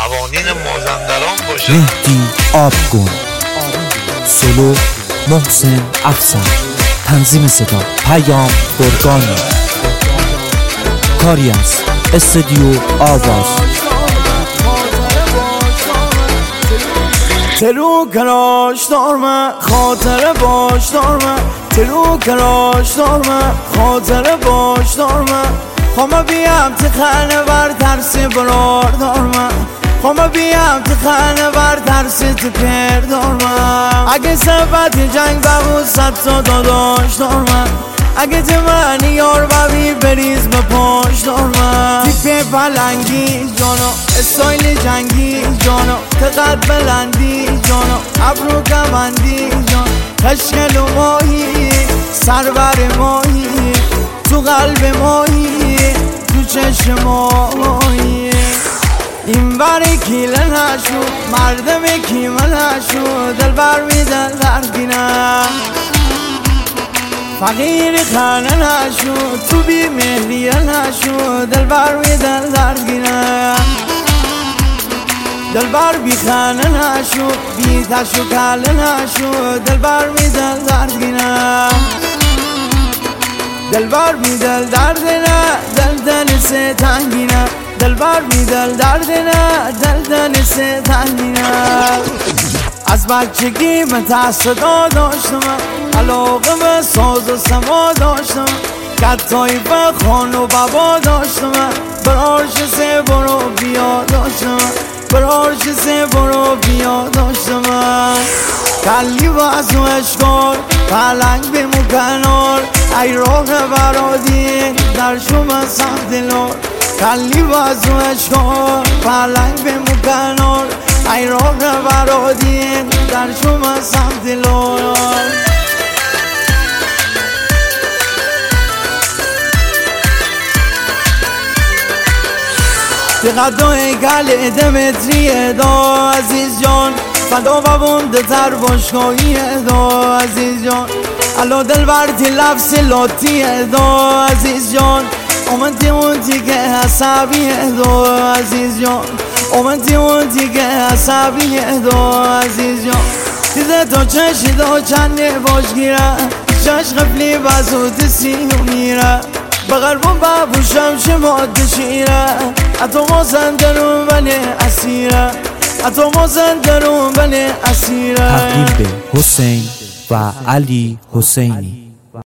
قوانین مازندران باشه. مهدی آبگون، سولو محسن افسر، تنظیم صدا پیام برگانی، کاری از استودیو آواز. تلو کراش دارم خاطر باش دارم، تلو کراش دارم خاطر باش دارم. خوام بیام تخانه بر ترس برار دارم، خوام بیام تخانه بر ترس تکر دارم. اگه سبت جنگ ببود صد تا داداش دارم، اگه تمنی یار ببی بریز به پاش دارم. تیپ پلنگی جانو استایل جنگی جانو تقد بلندی جانو ابرو کمندی جان خشکل و ماهی سربر ماهی تو قلب ماهی تو چشم ماهی. این بری کیله نشو مردم کیمه نشو دل بر میدن درگینم فقیر خانه نشو تو بی مهریه نشو دل بر میدن درگینم دل بر بی خانه نشو بی تشو کله نشو دل بر میدن درگینم دل بر میدل درد نه دل سه تنگینم دل بر میدل درد نه دل سه تنگینم. از بچگی من تصدا داشتم علاقه به ساز و سما داشتم کتایی به خان و بابا داشتم برارش سه برو بیا داشتم برارش سه برو بیا داشتم. کلی و از و اشکال پلنگ بمو کنار ای راه برادی در شما سخت دلار. کلی و از و اشکال پلنگ بمو کنار ای راه برادی در شما سخت دلار. دقت و ایگل دمتری دا عزیز جان فدا ببونده تر باشگاهی دا عزیز جان الو دل برتی لفظ لاتی دا عزیز جان اومدی اون دیگه حسابی دا عزیز جان اومدی اون دیگه حسابی دا عزیز جان. دیده تو چشی دا چنده باش گیره چش قبلی بزود سیو میره بغرب و ببوشم شماد شیره اتو مازندرون ولی اسیره اتو مازندرون ولی اسیره. تقدیم به حسین و علی حسینی.